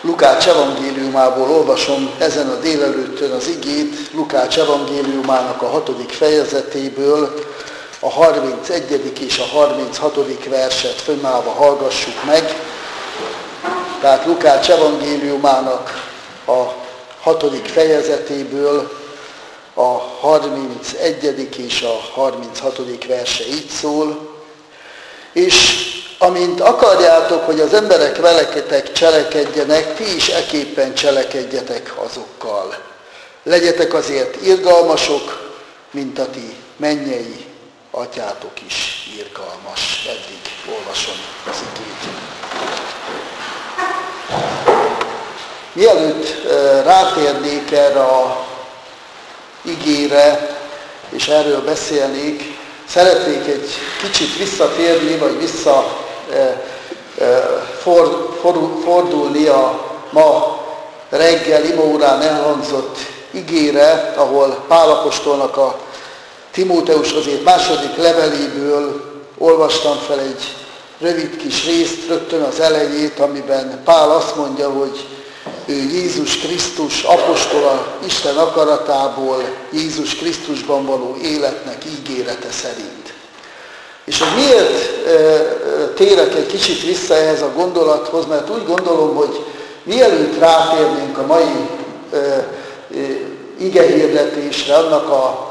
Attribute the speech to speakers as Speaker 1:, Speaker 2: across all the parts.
Speaker 1: Lukács evangéliumából olvasom ezen a délelőttön az igét, Lukács evangéliumának a 6. fejezetéből, a 31. és a 36. verset fönnállva hallgassuk meg. Tehát Lukács evangéliumának a 6. fejezetéből a 31. és a 36. verse így szól. És amint akarjátok, hogy az emberek veleketek cselekedjenek, ti is eképpen cselekedjetek azokkal. Legyetek azért irgalmasok, mint a ti mennyei atyátok is irgalmas. Eddig olvasom az igét. Mielőtt rátérnék erre a igére, és erről beszélnék, szeretnék egy kicsit visszatérni, vagy fordulni a ma reggel imaórán elhangzott igére, ahol Pál apostolnak a Timóteushoz írt második leveléből olvastam fel egy rövid kis részt, rögtön az elejét, amiben Pál azt mondja, hogy ő Jézus Krisztus apostola Isten akaratából, Jézus Krisztusban való életnek ígérete szerint. És hogy miért térek egy kicsit vissza ehhez a gondolathoz, mert úgy gondolom, hogy mielőtt rátérnénk a mai igehirdetésre, annak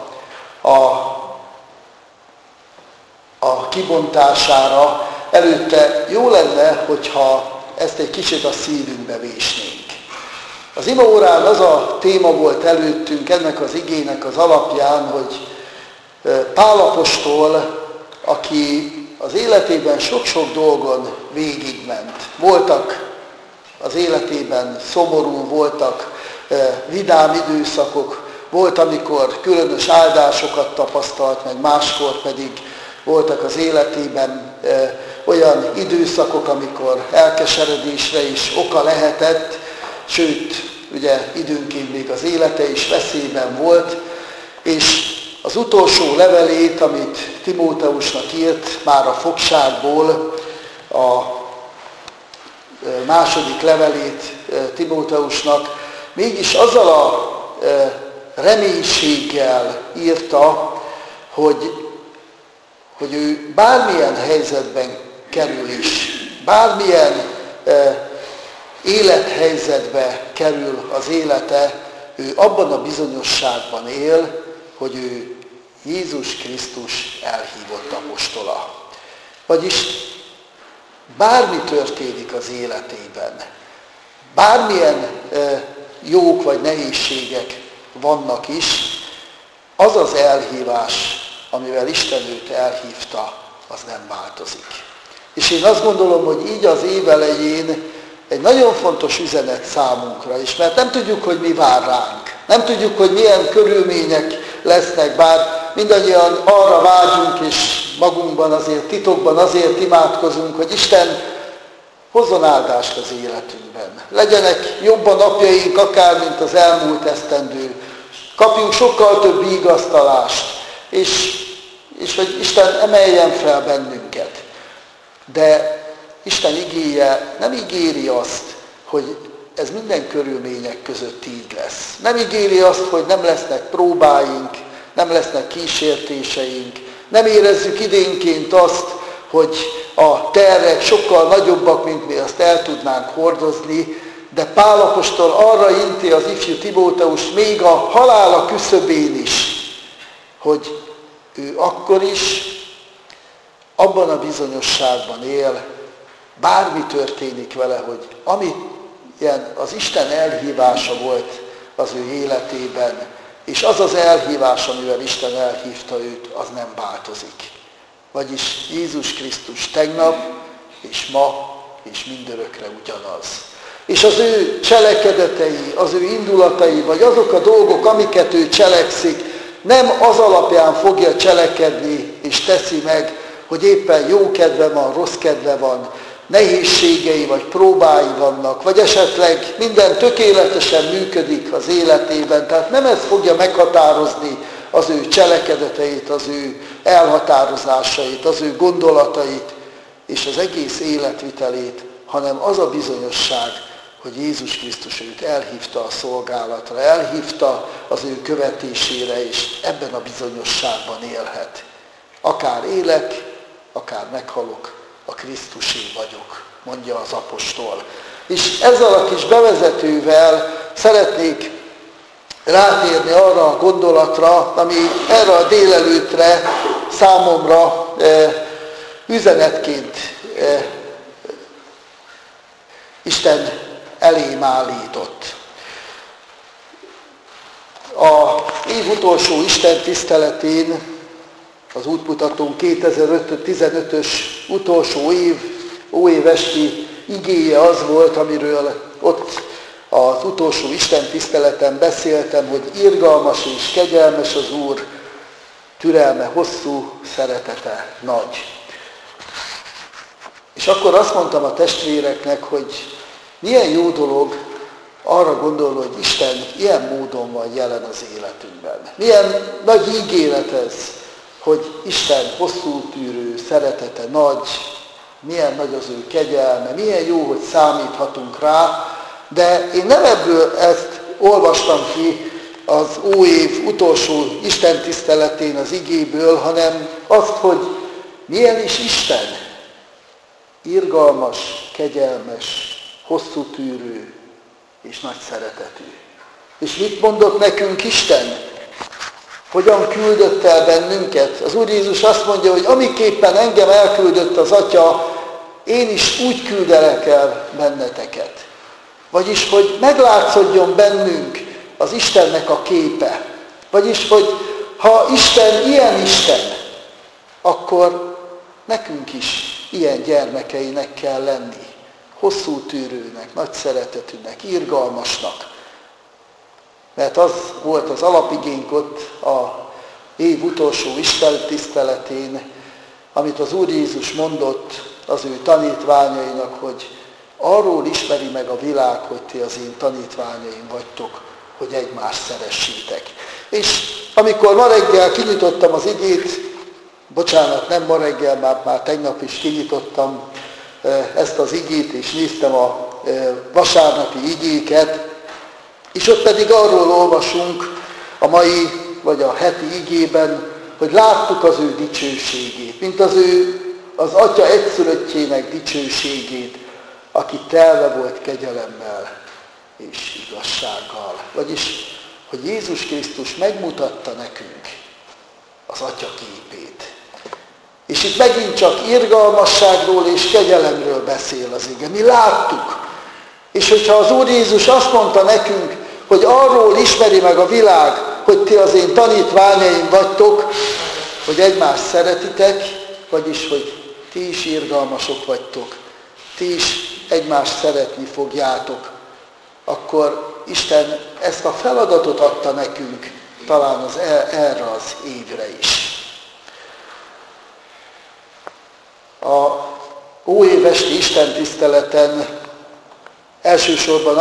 Speaker 1: a kibontására, előtte jó lenne, hogyha ezt egy kicsit a szívünkbe vésnénk. Az imaórán az a téma volt előttünk ennek az igének az alapján, hogy Pál apostol, aki az életében sok-sok dolgon végigment. Voltak az életében szomorú, voltak vidám időszakok, volt, amikor különös áldásokat tapasztalt, meg máskor pedig voltak az életében olyan időszakok, amikor elkeseredésre is oka lehetett, sőt, ugye időnként még az élete is veszélyben volt, és az utolsó levelét, amit Timóteusnak írt, már a fogságból, a második levelét Timóteusnak, mégis azzal a reménységgel írta, hogy ő bármilyen helyzetben kerül is, bármilyen élethelyzetbe kerül az élete, ő abban a bizonyosságban él, hogy ő Jézus Krisztus elhívott apostola. Vagyis bármi történik az életében, bármilyen jók vagy nehézségek vannak is, az az elhívás, amivel Isten őt elhívta, az nem változik. És én azt gondolom, hogy így az év elején egy nagyon fontos üzenet számunkra is, mert nem tudjuk, hogy mi vár ránk. Nem tudjuk, hogy milyen körülmények lesznek, bár mindannyian arra vágyunk, és magunkban azért, titokban azért imádkozunk, hogy Isten hozzon áldást az életünkben. Legyenek jobb a napjaink, akár mint az elmúlt esztendő. Kapjunk sokkal több vigasztalást, és hogy Isten emeljen fel bennünket. De Isten igéje nem ígéri azt, hogy ez minden körülmények között így lesz. Nem ígéri azt, hogy nem lesznek próbáink, nem lesznek kísértéseink. Nem érezzük idénként azt, hogy a terhek sokkal nagyobbak, mint mi azt el tudnánk hordozni, de Pál apostol arra inti az ifjú Timóteust még a halála küszöbén is, hogy ő akkor is abban a bizonyosságban él, bármi történik vele, hogy ami ilyen az Isten elhívása volt az ő életében, és az az elhívás, amivel Isten elhívta őt, az nem változik. Vagyis Jézus Krisztus tegnap, és ma, és mindörökre ugyanaz. És az ő cselekedetei, az ő indulatai, vagy azok a dolgok, amiket ő cselekszik, nem az alapján fogja cselekedni, és teszi meg, hogy éppen jó kedve van, rossz kedve van, nehézségei vagy próbái vannak, vagy esetleg minden tökéletesen működik az életében. Tehát nem ez fogja meghatározni az ő cselekedeteit, az ő elhatározásait, az ő gondolatait és az egész életvitelét, hanem az a bizonyosság, hogy Jézus Krisztus őt elhívta a szolgálatra, elhívta az ő követésére, és ebben a bizonyosságban élhet. Akár élek, akár meghalok, a Krisztusé vagyok, mondja az apostol. És ezzel a kis bevezetővel szeretnék rátérni arra a gondolatra, ami erre a délelőttre számomra üzenetként Isten elém állított. A év utolsó Isten tiszteletén, az útmutatón 2015-ös utolsó óévesti igéje az volt, amiről ott az utolsó Isten tiszteleten beszéltem, hogy irgalmas és kegyelmes az Úr, türelme hosszú, szeretete nagy. És akkor azt mondtam a testvéreknek, hogy milyen jó dolog arra gondolni, hogy Isten ilyen módon van jelen az életünkben. Milyen nagy ígéret ez, hogy Isten hosszú tűrő, szeretete nagy, milyen nagy az ő kegyelme, milyen jó, hogy számíthatunk rá, de én nem ebből ezt olvastam ki az óév utolsó Isten tiszteletén az igéből, hanem azt, hogy milyen is Isten, irgalmas, kegyelmes, hosszú tűrő és nagy szeretetű. És mit mondott nekünk Isten? Hogyan küldött el bennünket? Az Úr Jézus azt mondja, hogy amiképpen engem elküldött az Atya, én is úgy küldelek el benneteket. Vagyis, hogy meglátszódjon bennünk az Istennek a képe. Vagyis, hogy ha Isten ilyen Isten, akkor nekünk is ilyen gyermekeinek kell lenni. Hosszú tűrőnek, nagy szeretetűnek, irgalmasnak. Mert az volt az alapigénk ott a év utolsó Isten tiszteletén, amit az Úr Jézus mondott az ő tanítványainak, hogy arról ismeri meg a világ, hogy ti az én tanítványaim vagytok, hogy egymást szeressétek. És amikor ma reggel kinyitottam az igét, bocsánat, nem ma reggel, már tegnap is kinyitottam ezt az igét, és néztem a vasárnapi igéket, és ott pedig arról olvasunk a mai, vagy a heti igében, hogy láttuk az ő dicsőségét, mint az Atya egyszülöttjének dicsőségét, aki telve volt kegyelemmel és igazsággal. Vagyis, hogy Jézus Krisztus megmutatta nekünk az Atya képét. És itt megint csak irgalmasságról és kegyelemről beszél az ige. Mi láttuk. És hogyha az Úr Jézus azt mondta nekünk, hogy arról ismeri meg a világ, hogy ti az én tanítványaim vagytok, hogy egymást szeretitek, vagyis, hogy ti is irgalmasok vagytok, ti is egymást szeretni fogjátok, akkor Isten ezt a feladatot adta nekünk, talán erre az évre is. A óévesti Isten tiszteleten elsősorban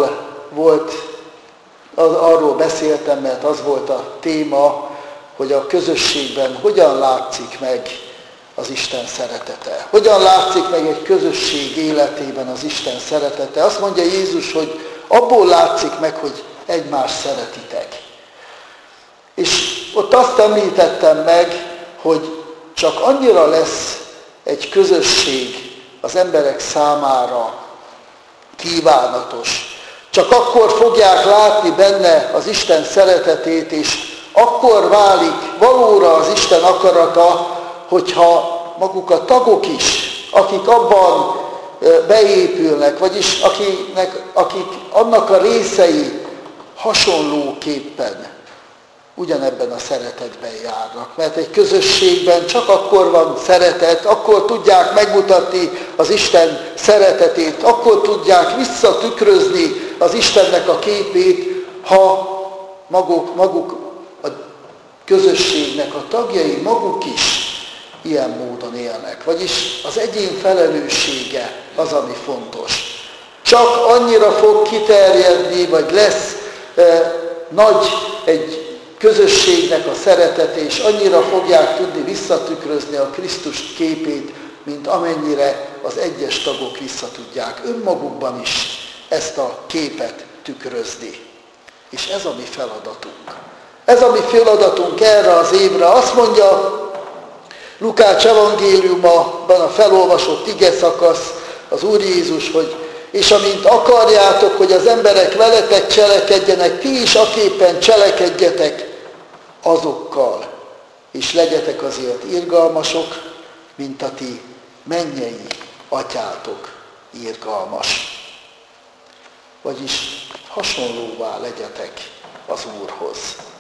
Speaker 1: arról beszéltem, mert az volt a téma, hogy a közösségben hogyan látszik meg az Isten szeretete. Hogyan látszik meg egy közösség életében az Isten szeretete. Azt mondja Jézus, hogy abból látszik meg, hogy egymást szeretitek. És ott azt említettem meg, hogy csak annyira lesz egy közösség az emberek számára kívánatos. Csak akkor fogják látni benne az Isten szeretetét, és akkor válik valóra az Isten akarata, hogyha maguk a tagok is, akik abban beépülnek, vagyis akik annak a részei hasonlóképpen ugyanebben a szeretetben járnak. Mert egy közösségben csak akkor van szeretet, akkor tudják megmutatni az Isten szeretetét, akkor tudják visszatükrözni az Istennek a képét, ha maguk a közösségnek a tagjai maguk is ilyen módon élnek. Vagyis az egyén felelőssége az, ami fontos. Csak annyira fog kiterjedni, vagy lesz nagy egy közösségnek a szeretete, és annyira fogják tudni visszatükrözni a Krisztus képét, mint amennyire az egyes tagok visszatudják önmagukban is ezt a képet tükrözni. És ez a mi feladatunk. Ez a mi feladatunk erre az évre. Azt mondja Lukács evangéliumában a felolvasott igeszakasz, az Úr Jézus, hogy és amint akarjátok, hogy az emberek veletek cselekedjenek, ti is aképpen cselekedjetek azokkal, és legyetek azért irgalmasok, mint a ti mennyei atyátok irgalmas. Vagyis hasonlóvá legyetek az Úrhoz.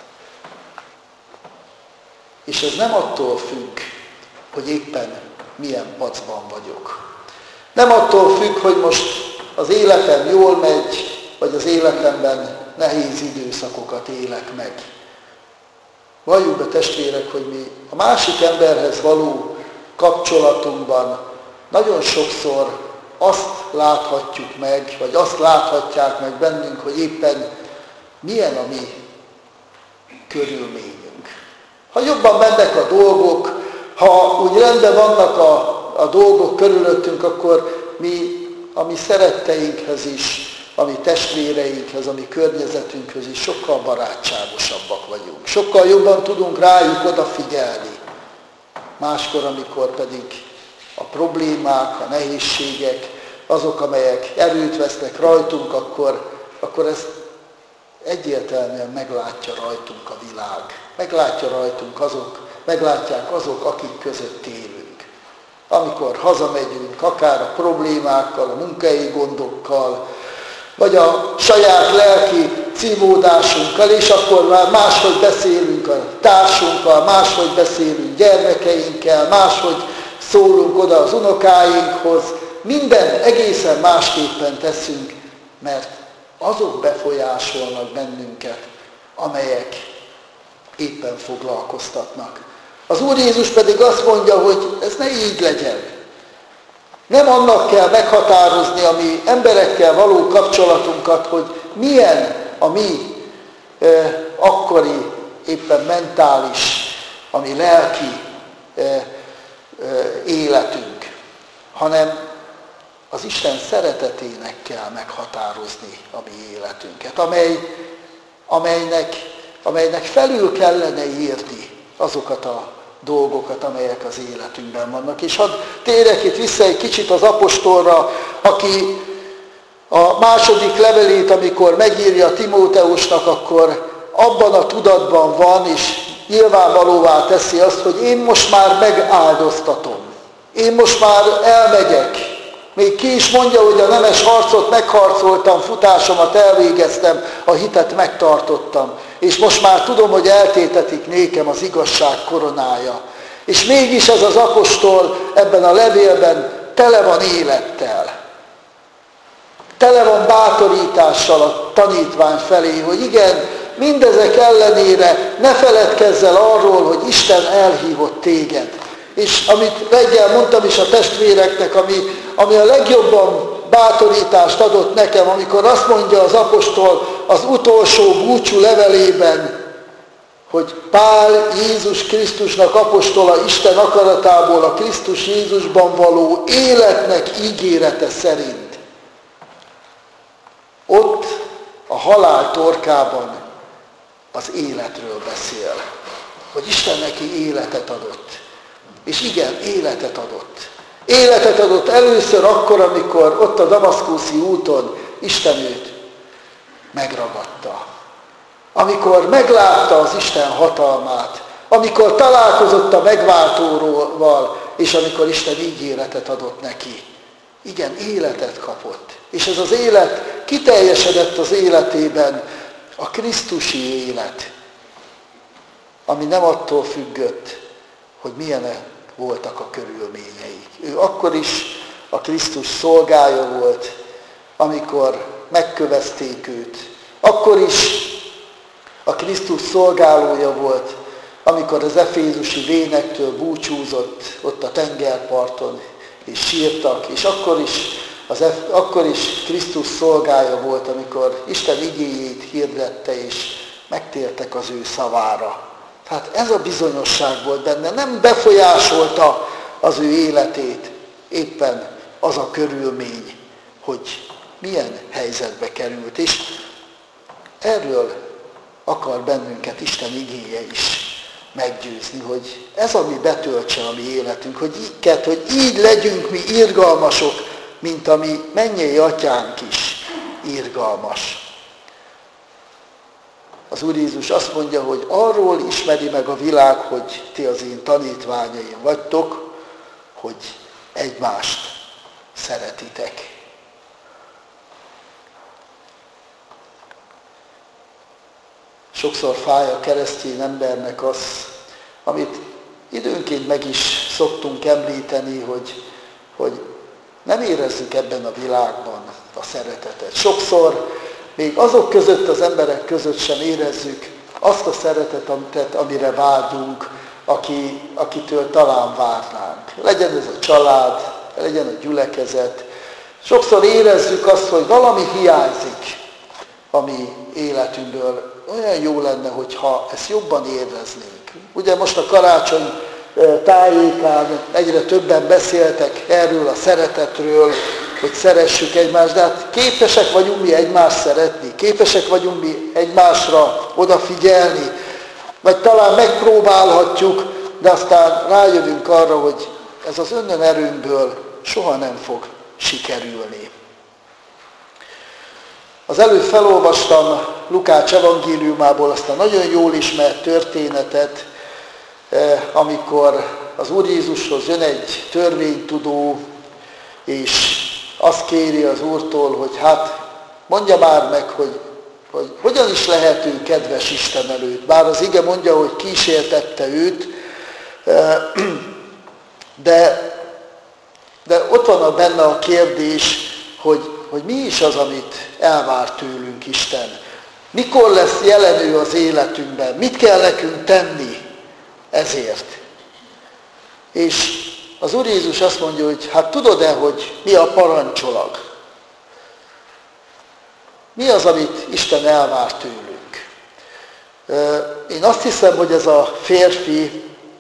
Speaker 1: És ez nem attól függ, hogy éppen milyen pacban vagyok. Nem attól függ, hogy most az életem jól megy, vagy az életemben nehéz időszakokat élek meg. Valljuk be, testvérek, hogy mi a másik emberhez való kapcsolatunkban nagyon sokszor azt láthatjuk meg, vagy azt láthatják meg bennünk, hogy éppen milyen a mi körülményünk. Ha jobban mennek a dolgok, ha úgy rendben vannak a dolgok körülöttünk, akkor mi a mi szeretteinkhez is, a mi testvéreinkhez, a mi környezetünkhöz is sokkal barátságosabbak vagyunk. Sokkal jobban tudunk rájuk odafigyelni. Máskor, amikor pedig a problémák, a nehézségek, azok, amelyek erőt vesznek rajtunk, akkor ezt egyértelműen meglátja rajtunk a világ. Meglátják azok, akik között élünk. Amikor hazamegyünk, akár a problémákkal, a munkai gondokkal, vagy a saját lelki cívódásunkkal, és akkor már máshogy beszélünk a társunkkal, máshogy beszélünk gyermekeinkkel, máshogy szólunk oda az unokáinkhoz. Mindent egészen másképpen teszünk, mert azok befolyásolnak bennünket, amelyek éppen foglalkoztatnak. Az Úr Jézus pedig azt mondja, hogy ez ne így legyen. Nem annak kell meghatározni a mi emberekkel való kapcsolatunkat, hogy milyen a mi akkori éppen mentális, a mi lelki életünk, hanem az Isten szeretetének kell meghatározni a mi életünket, amelynek felül kellene írni azokat a dolgokat, amelyek az életünkben vannak. És hadd térjek itt vissza egy kicsit az apostolra, aki a második levelét, amikor megírja Timóteusnak, akkor abban a tudatban van, és nyilvánvalóvá teszi azt, hogy én most már megáldoztatom. Én most már elmegyek. Még ki is mondja, hogy a nemes harcot megharcoltam, futásomat elvégeztem, a hitet megtartottam. És most már tudom, hogy eltétetik nékem az igazság koronája. És mégis ez az apostol ebben a levélben tele van élettel. Tele van bátorítással a tanítvány felé, hogy igen, mindezek ellenére ne feledkezz el arról, hogy Isten elhívott téged. És amit reggel mondtam is a testvéreknek, ami a legjobban bátorítást adott nekem, amikor azt mondja az apostol az utolsó búcsú levelében, hogy Pál Jézus Krisztusnak apostola Isten akaratából a Krisztus Jézusban való életnek ígérete szerint. Ott a halál torkában az életről beszél, hogy Isten neki életet adott. És igen, életet adott. Életet adott először akkor, amikor ott a damaszkuszi úton Isten őt megragadta. Amikor meglátta az Isten hatalmát, amikor találkozott a megváltóval, és amikor Isten ígéretet adott neki. Igen, életet kapott. És ez az élet kiteljesedett az életében, a krisztusi élet, ami nem attól függött, hogy milyenek voltak a körülményeik. Ő akkor is a Krisztus szolgája volt, amikor megkövezték őt. Akkor is a Krisztus szolgálója volt, amikor az efézusi vénektől búcsúzott ott a tengerparton, és sírtak, és akkor is Krisztus szolgája volt, amikor Isten igéjét hirdette, és megtértek az ő szavára. Tehát ez a bizonyosság volt benne, nem befolyásolta az ő életét éppen az a körülmény, hogy milyen helyzetbe került. És erről akar bennünket Isten igéje is meggyőzni, hogy ez, ami betöltse a mi életünk, hogy így legyünk mi irgalmasok, mint a mi mennyei atyánk is irgalmas. Az Úr Jézus azt mondja, hogy arról ismeri meg a világ, hogy ti az én tanítványaim vagytok, hogy egymást szeretitek. Sokszor fáj a keresztény embernek az, amit időnként meg is szoktunk említeni, hogy nem érezzük ebben a világban a szeretetet. Sokszor még azok között, az emberek között sem érezzük azt a szeretetet, amire vágyunk, akitől talán várnánk. Legyen ez a család, legyen a gyülekezet. Sokszor érezzük azt, hogy valami hiányzik a mi életünkből. Olyan jó lenne, hogyha ezt jobban éreznénk. Ugye most a karácsony tájékán egyre többen beszéltek erről a szeretetről, hogy szeressük egymást, de hát képesek vagyunk mi egymást szeretni, képesek vagyunk mi egymásra odafigyelni, vagy talán megpróbálhatjuk, de aztán rájövünk arra, hogy ez az önerőnkből soha nem fog sikerülni. Az előbb felolvastam Lukács evangéliumából azt a nagyon jól ismert történetet, amikor az Úr Jézushoz jön egy törvénytudó, és azt kéri az Úrtól, hogy hát mondja már meg, hogy hogyan is lehet ő kedves Isten előtt. Bár az ige mondja, hogy kísértette őt, de ott van benne a kérdés, hogy mi is az, amit elvár tőlünk Isten. Mikor lesz jelen ő az életünkben? Mit kell nekünk tenni ezért? És az Úr Jézus azt mondja, hogy hát tudod-e, hogy mi a parancsolag? Mi az, amit Isten elvár tőlünk? Én azt hiszem, hogy ez a férfiben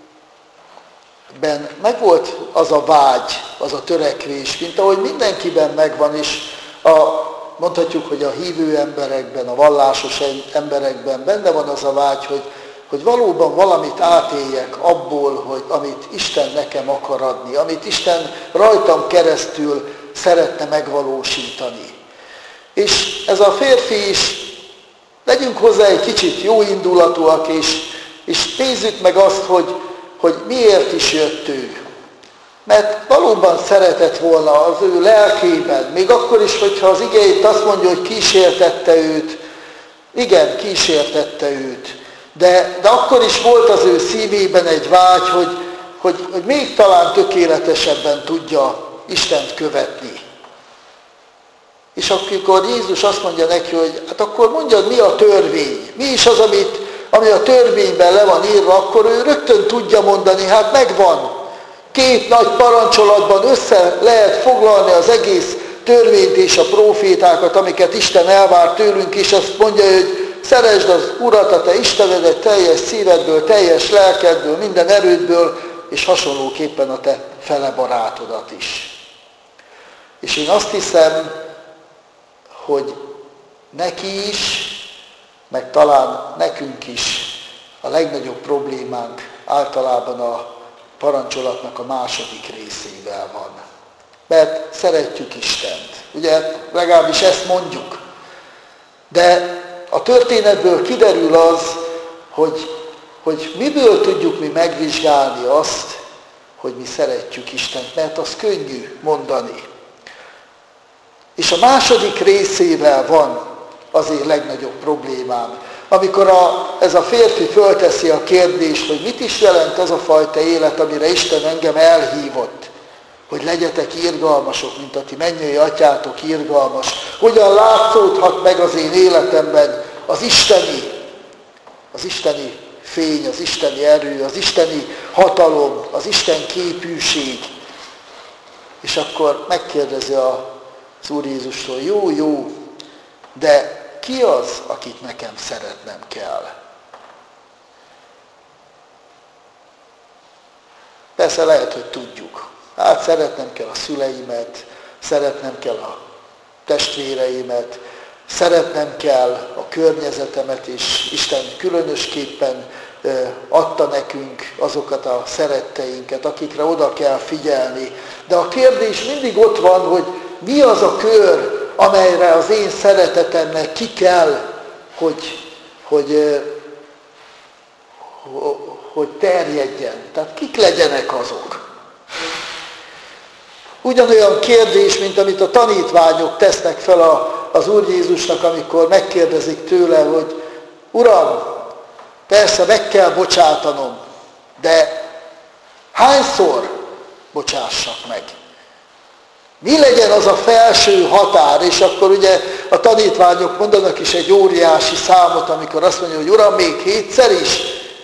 Speaker 1: megvolt az a vágy, az a törekvés, mint ahogy mindenkiben megvan is, mondhatjuk, hogy a hívő emberekben, a vallásos emberekben benne van az a vágy, hogy valóban valamit átéljek abból, amit Isten nekem akar adni, amit Isten rajtam keresztül szeretne megvalósítani. És ez a férfi is, legyünk hozzá egy kicsit jó indulatúak, és nézzük meg azt, hogy miért is jött ő. Mert valóban szeretett volna az ő lelkében, még akkor is, hogyha az ige itt azt mondja, hogy kísértette őt, igen, kísértette őt, de akkor is volt az ő szívében egy vágy, hogy még talán tökéletesebben tudja Istent követni. És akkor Jézus azt mondja neki, hogy hát akkor mondjad, mi a törvény, mi is az, ami a törvényben le van írva, akkor ő rögtön tudja mondani, hát megvan. 2 nagy parancsolatban össze lehet foglalni az egész törvényt és a prófétákat, amiket Isten elvár tőlünk, és azt mondja, hogy szeresd az Urat, a te Istenedet teljes szívedből, teljes lelkedből, minden erődből, és hasonlóképpen a te fele barátodat is. És én azt hiszem, hogy neki is, meg talán nekünk is a legnagyobb problémánk általában a parancsolatnak a második részével van. Mert szeretjük Istent. Ugye legalábbis ezt mondjuk. De a történetből kiderül az, hogy miből tudjuk mi megvizsgálni azt, hogy mi szeretjük Istent, mert az könnyű mondani. És a második részével van az én legnagyobb problémám. Amikor ez a férfi fölteszi a kérdést, hogy mit is jelent az a fajta élet, amire Isten engem elhívott, hogy legyetek irgalmasok, mint a ti mennyei atyátok irgalmas. Hogyan látszódhat meg az én életemben az isteni fény, az isteni erő, az isteni hatalom, az Isten képűség. És akkor megkérdezi az Úr Jézustól, jó, de ki az, akit nekem szeretnem kell? Persze lehet, hogy tudjuk. Hát szeretnem kell a szüleimet, szeretnem kell a testvéreimet, szeretnem kell a környezetemet, és Isten különösképpen adta nekünk azokat a szeretteinket, akikre oda kell figyelni. De a kérdés mindig ott van, hogy mi az a kör, amelyre az én szeretetemnek ki kell, hogy terjedjen. Tehát kik legyenek azok? Ugyanolyan kérdés, mint amit a tanítványok tesznek fel az Úr Jézusnak, amikor megkérdezik tőle, hogy Uram, persze meg kell bocsátanom, de hányszor bocsássak meg? Mi legyen az a felső határ? És akkor ugye a tanítványok mondanak is egy óriási számot, amikor azt mondja, hogy Uram, még 7-szer is?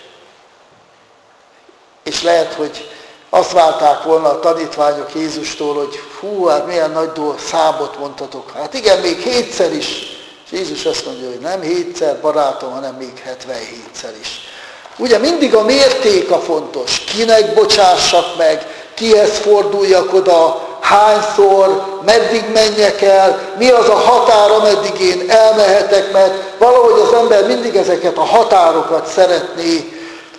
Speaker 1: És lehet, hogy azt várták volna a tanítványok Jézustól, hogy fú, hát milyen nagy számot mondhatok. Hát igen, még 7-szer is. És Jézus azt mondja, hogy nem 7-szer, barátom, hanem még 77-szer is. Ugye mindig a mérték a fontos. Kinek bocsássak meg, kihez forduljak oda, hányszor, meddig menjek el, mi az a határ, ameddig én elmehetek, mert valahogy az ember mindig ezeket a határokat szeretné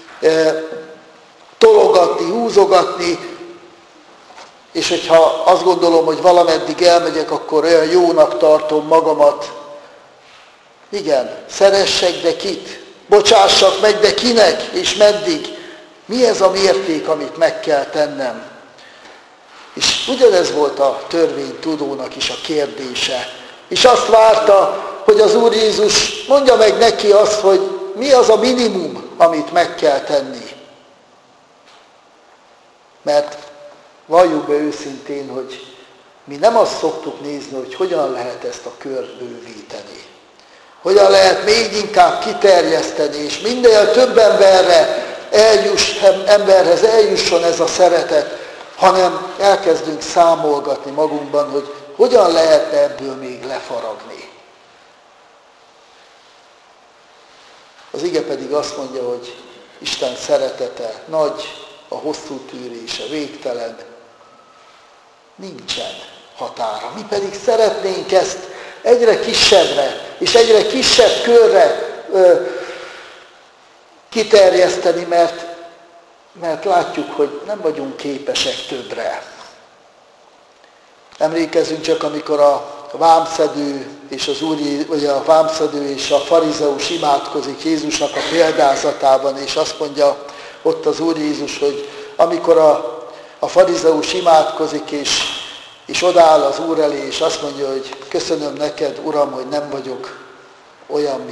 Speaker 1: tologatni, húzogatni, és hogyha azt gondolom, hogy valameddig elmegyek, akkor olyan jónak tartom magamat. Igen, szeressek, de kit? Bocsássak meg, de kinek? És meddig? Mi ez a mérték, amit meg kell tennem? És ugyanez volt a törvénytudónak is a kérdése. És azt várta, hogy az Úr Jézus mondja meg neki azt, hogy mi az a minimum, amit meg kell tenni. Mert valljuk be őszintén, hogy mi nem azt szoktuk nézni, hogy hogyan lehet ezt a kört bővíteni. Hogyan lehet még inkább kiterjeszteni, és minél több emberhez eljusson ez a szeretet, hanem elkezdünk számolgatni magunkban, hogy hogyan lehetne ebből még lefaragni. Az ige pedig azt mondja, hogy Isten szeretete nagy, a hosszú tűrése végtelen, nincsen határa. Mi pedig szeretnénk ezt egyre kisebbre és egyre kisebb körre kiterjeszteni, mert látjuk, hogy nem vagyunk képesek többre. Emlékezzünk csak, amikor a vámszedő és a farizeus imádkozik Jézusnak a példázatában, és azt mondja ott az Úr Jézus, hogy amikor a farizeus imádkozik, és odaáll az Úr elé, és azt mondja, hogy köszönöm neked, Uram, hogy nem vagyok olyan,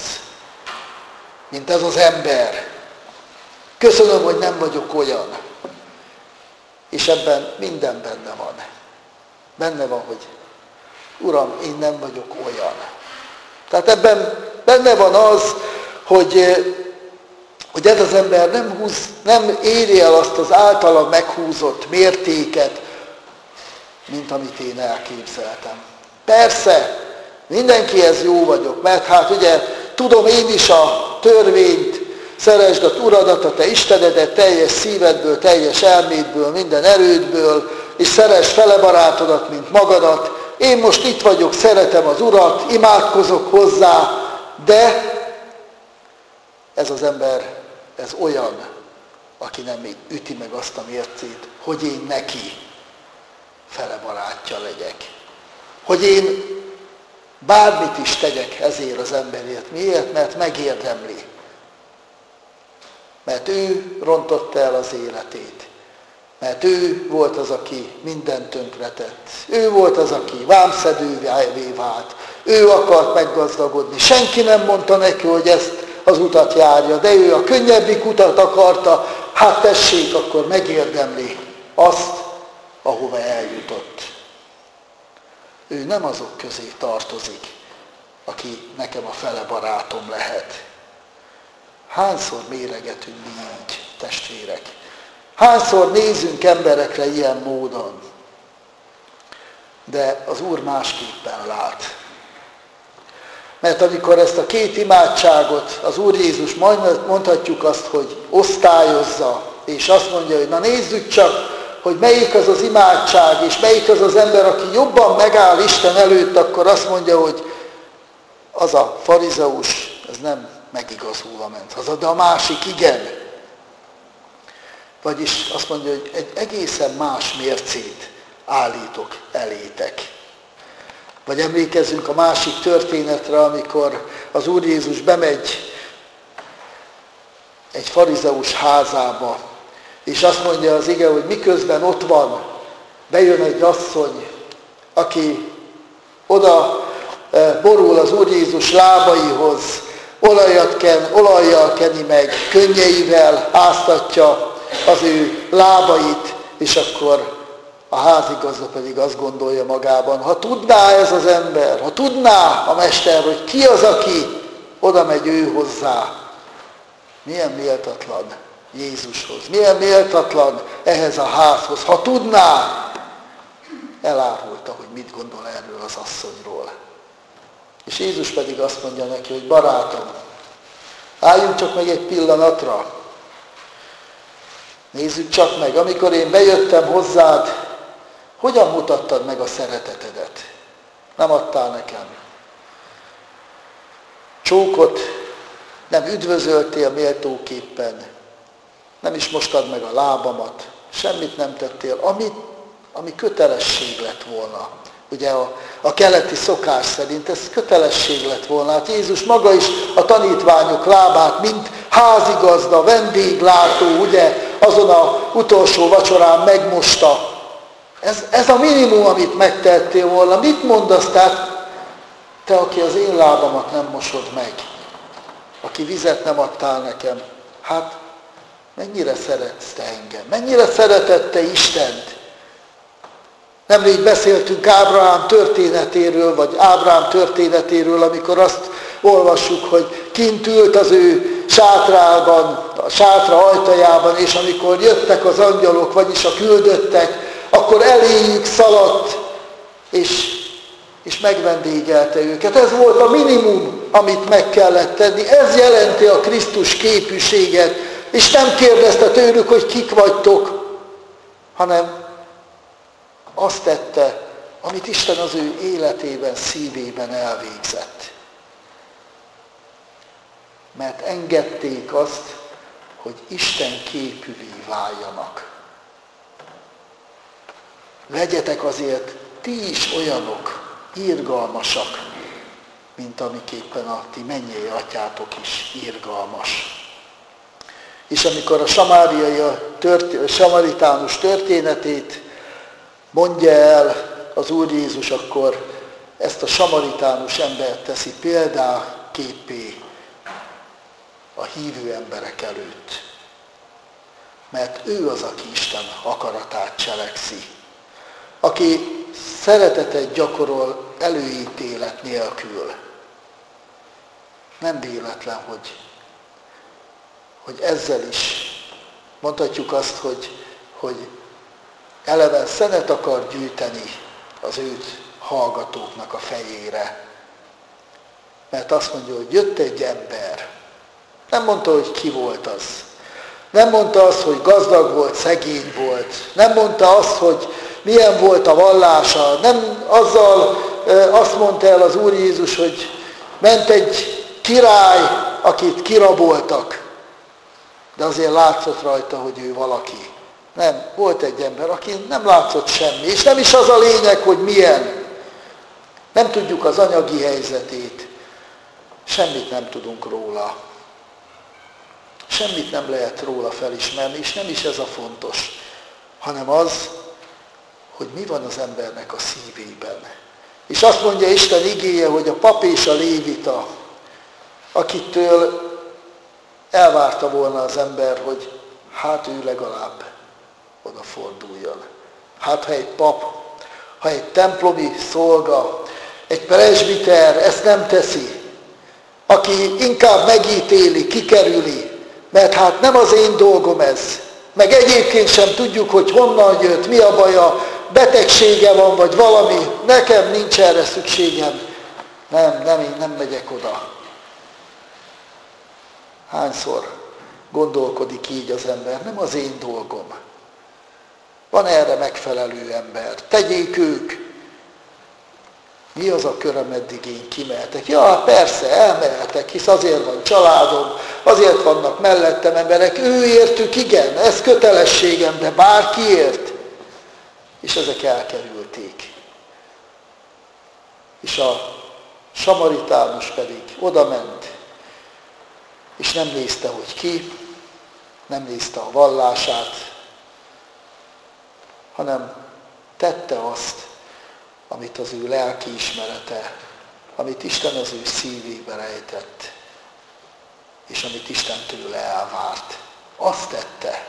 Speaker 1: mint ez az ember. Köszönöm, hogy nem vagyok olyan. És ebben minden benne van. Benne van, hogy Uram, én nem vagyok olyan. Tehát ebben benne van az, hogy ez az ember nem éri el azt az általa meghúzott mértéket, mint amit én elképzeltem. Persze, mindenkihez jó vagyok, mert hát ugye tudom én is a törvényt, szeresd az Uradat, a te Istenedet teljes szívedből, teljes elmédből, minden erődből, és szeresd fele barátodat, mint magadat. Én most itt vagyok, szeretem az Urat, imádkozok hozzá, de ez az ember, ez olyan, aki nem üti meg azt a mércét, hogy én neki fele barátja legyek. Hogy én bármit is tegyek ezért az emberért. Miért? Mert megérdemli. Mert ő rontotta el az életét. Mert ő volt az, aki mindent tönkretett. Ő volt az, aki vámszedővé vált. Ő akart meggazdagodni. Senki nem mondta neki, hogy ezt az utat járja, de ő a könnyebbik utat akarta. Hát tessék, akkor megérdemli azt, ahova eljutott. Ő nem azok közé tartozik, aki nekem a fele barátom lehet. Hányszor méregetünk mi így, testvérek? Hányszor nézünk emberekre ilyen módon? De az Úr másképpen lát. Mert amikor ezt a két imádságot az Úr Jézus, mondhatjuk azt, hogy osztályozza, és azt mondja, hogy na nézzük csak, hogy melyik az az imádság, és melyik az az ember, aki jobban megáll Isten előtt, akkor azt mondja, hogy az a farizeus, ez nem megigazulva ment haza, de a másik igen. Vagyis azt mondja, hogy egy egészen más mércét állítok elétek. Vagy emlékezzünk a másik történetre, amikor az Úr Jézus bemegy egy farizeus házába, és azt mondja az ige, hogy miközben ott van, bejön egy asszony, aki oda borul az Úr Jézus lábaihoz, olajjal keni meg, könnyeivel áztatja az ő lábait, és akkor a házigazda pedig azt gondolja magában, ha tudná ez az ember, ha tudná a mester, hogy ki az, aki oda megy ő hozzá, milyen méltatlan Jézushoz, milyen méltatlan ehhez a házhoz, ha tudná, elárulta, hogy mit gondol erről az asszonyról. És Jézus pedig azt mondja neki, hogy barátom, álljunk csak meg egy pillanatra, nézzük csak meg, amikor én bejöttem hozzád, hogyan mutattad meg a szeretetedet? Nem adtál nekem csókot, nem üdvözöltél méltóképpen, nem is mostad meg a lábamat, semmit nem tettél, ami kötelesség lett volna. Ugye a keleti szokás szerint ez kötelesség lett volna. Hát Jézus maga is a tanítványok lábát, mint házigazda, vendéglátó, ugye azon az utolsó vacsorán megmosta. Ez a minimum, amit megtettél volna. Mit mondasz, tehát te, aki az én lábamat nem mosod meg, aki vizet nem adtál nekem, hát mennyire szeretsz te engem, mennyire szeretett te Istent. Nemrég beszéltünk Ábrahám történetéről, vagy Ábrahám történetéről, amikor azt olvassuk, hogy kint ült az ő sátrában, a sátra ajtajában, és amikor jöttek az angyalok, vagyis a küldöttek, akkor eléjük szaladt, és megvendégelte őket. Ez volt a minimum, amit meg kellett tenni. Ez jelenti a Krisztus képűséget. És nem kérdezte tőlük, hogy kik vagytok, hanem azt tette, amit Isten az ő életében, szívében elvégzett. Mert engedték azt, hogy Isten képűvé váljanak. Legyetek azért ti is olyanok, irgalmasak, mint amiképpen a ti mennyei atyátok is irgalmas. És amikor a samaritánus történetét mondja el az Úr Jézus, akkor ezt a samaritánus embert teszi példáképpé a hívő emberek előtt. Mert ő az, aki Isten akaratát cselekszi. Aki szeretetet gyakorol előítélet nélkül. Nem véletlen, hogy ezzel is mondhatjuk azt, hogy eleven szenet akar gyűjteni az őt hallgatóknak a fejére. Mert azt mondja, hogy jött egy ember. Nem mondta, hogy ki volt az. Nem mondta azt, hogy gazdag volt, szegény volt. Nem mondta azt, hogy milyen volt a vallása. Nem azzal azt mondta el az Úr Jézus, hogy ment egy király, akit kiraboltak. De azért látszott rajta, hogy ő valaki. Nem, volt egy ember, aki nem látszott semmi. És nem is az a lényeg, hogy milyen. Nem tudjuk az anyagi helyzetét. Semmit nem tudunk róla. Semmit nem lehet róla felismerni, és nem is ez a fontos, hanem az, hogy mi van az embernek a szívében. És azt mondja Isten igéje, hogy a pap és a lévita, akitől elvárta volna az ember, hogy hát ő legalább odaforduljon. Hát ha egy pap, ha egy templomi szolga, egy presbiter ezt nem teszi, aki inkább megítéli, kikerüli, mert hát nem az én dolgom ez, meg egyébként sem tudjuk, hogy honnan jött, mi a baja, betegsége van, vagy valami, nekem nincs erre szükségem, én nem megyek oda. Hányszor gondolkodik így az ember, nem az én dolgom. Van erre megfelelő ember. Tegyék ők. Mi az a kör, ameddig én kimehetek? Ja, persze, elmehetek, hisz azért van családom, azért vannak mellettem emberek, őértük igen, ez kötelességem, de bárkiért. És ezek elkerülték. És a samaritánus pedig odament, és nem nézte, hogy ki, nem nézte a vallását, hanem tette azt, amit az ő lelkiismerete, amit Isten az ő szívébe rejtett, és amit Isten tőle elvárt. Azt tette.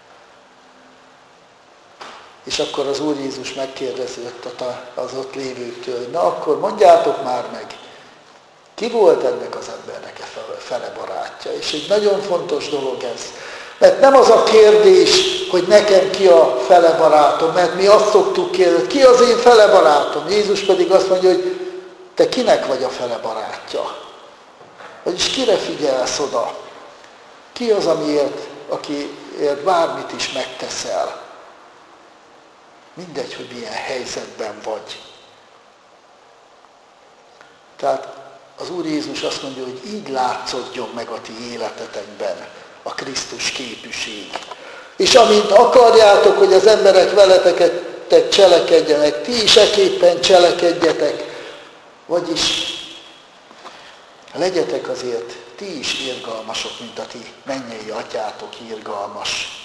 Speaker 1: És akkor az Úr Jézus megkérdezett az ott lévőktől, hogy na akkor mondjátok már meg, ki volt ennek az embernek a fele barátja. És egy nagyon fontos dolog ez. Mert nem az a kérdés, hogy nekem ki a fele barátom, mert mi azt szoktuk kérdezni, ki az én fele barátom. Jézus pedig azt mondja, hogy te kinek vagy a fele barátja. Vagyis kire figyelsz oda? Ki az, akiért bármit is megteszel? Mindegy, hogy milyen helyzetben vagy. Tehát az Úr Jézus azt mondja, hogy így látszódjon meg a ti életetekben a Krisztus képűség. És amint akarjátok, hogy az emberek veletek cselekedjenek, ti is eképpen cselekedjetek. Vagyis legyetek azért ti is irgalmasok, mint a ti mennyei atyátok irgalmas.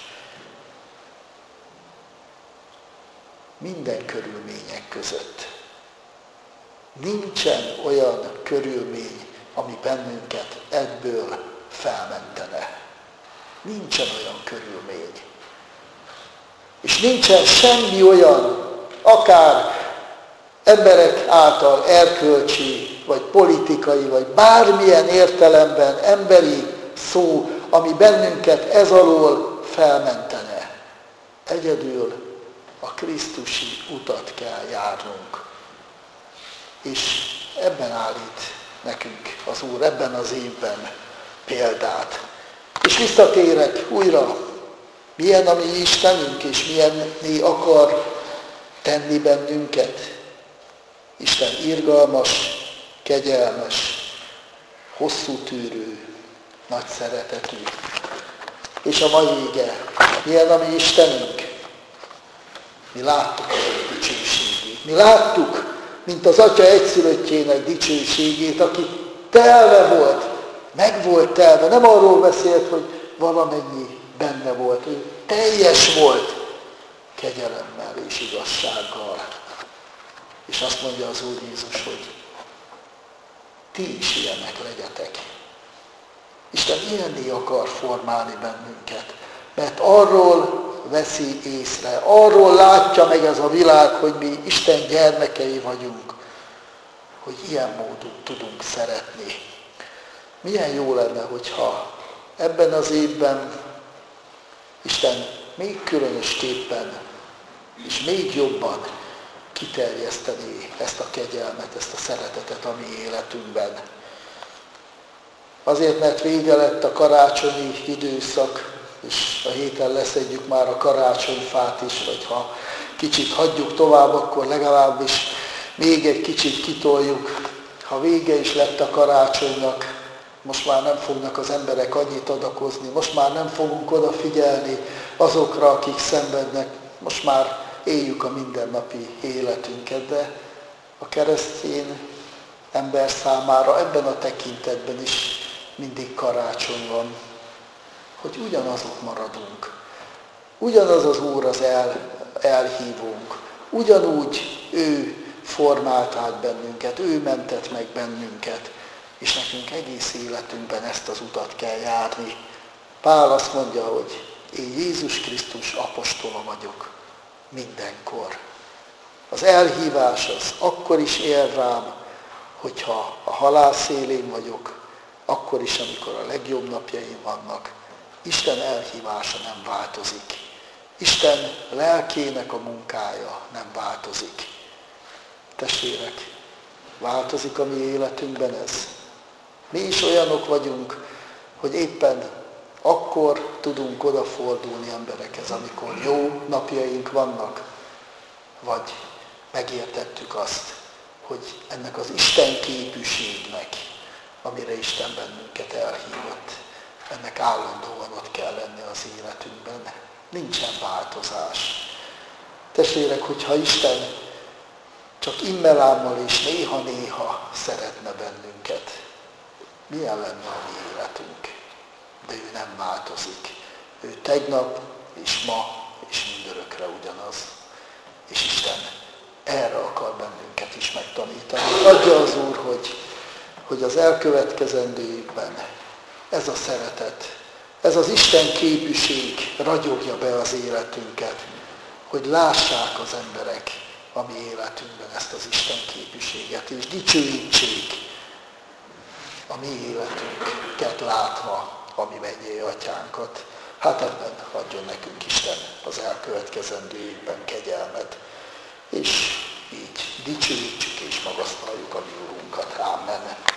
Speaker 1: Minden körülmények között. Nincsen olyan körülmény, ami bennünket ebből felmentene. Nincsen olyan körülmény. És nincsen semmi olyan, akár emberek által erkölcsi, vagy politikai, vagy bármilyen értelemben emberi szó, ami bennünket ez alól felmentene. Egyedül a krisztusi utat kell járnunk. És ebben állít nekünk az Úr, ebben az évben példát. És visszatérek újra, milyen a mi Istenünk, és milyenné akar tenni bennünket. Isten irgalmas, kegyelmes, hosszú tűrő, nagy szeretetű. És a mai ige, milyen a mi Istenünk? Mi láttuk az ő dicsőségét. Mi láttuk, mint az Atya egyszülöttjének dicsőségét, aki telve volt, meg volt telve. Nem arról beszélt, hogy valamennyi benne volt. Ő teljes volt kegyelemmel és igazsággal. És azt mondja az Úr Jézus, hogy ti is ilyenek legyetek. Isten ilyenné akar formálni bennünket, mert arról veszi észre, arról látja meg ez a világ, hogy mi Isten gyermekei vagyunk, hogy ilyen módon tudunk szeretni. Milyen jó lenne, hogyha ebben az évben Isten még különösképpen és még jobban kiterjeszteni ezt a kegyelmet, ezt a szeretetet a mi életünkben. Azért, mert vége lett a karácsonyi időszak, és a héten leszedjük már a karácsonyfát is, vagy ha kicsit hagyjuk tovább, akkor legalábbis még egy kicsit kitoljuk. Ha vége is lett a karácsonynak, most már nem fognak az emberek annyit adakozni, most már nem fogunk odafigyelni azokra, akik szenvednek, most már éljük a mindennapi életünket, de a keresztény ember számára ebben a tekintetben is mindig karácsony van, hogy ugyanazok maradunk. Ugyanaz az Úr az elhívónk. Ugyanúgy ő formált át bennünket, ő mentett meg bennünket, és nekünk egész életünkben ezt az utat kell járni. Pál azt mondja, hogy én Jézus Krisztus apostola vagyok mindenkor. Az elhívás az akkor is ér rám, hogyha a halál szélén vagyok, akkor is, amikor a legjobb napjaim vannak. Isten elhívása nem változik. Isten lelkének a munkája nem változik. Testvérek, változik a mi életünkben ez? Mi is olyanok vagyunk, hogy éppen Akkor tudunk odafordulni emberekhez, amikor jó napjaink vannak, vagy megértettük azt, hogy ennek az Isten képűségnek, amire Isten bennünket elhívott, ennek állandóan ott kell lenni az életünkben. Nincsen változás. Testvérek, hogyha Isten csak immelámmal és néha-néha szeretne bennünket, milyen lenne a mi életünk? De ő nem változik. Ő tegnap és ma és mindörökre ugyanaz. És Isten erre akar bennünket is megtanítani. Adja az Úr, hogy az elkövetkezendő évben ez a szeretet, ez az Isten képűség ragyogja be az életünket, hogy lássák az emberek a mi életünkben ezt az Isten képűséget, és dicsőítsék a mi életünket látva a mi mennyei atyánkat. Hát ebben adjon nekünk Isten az elkövetkezendő évben kegyelmet, és így dicsőítsük és magasztaljuk a mi Úrunkat. Amen.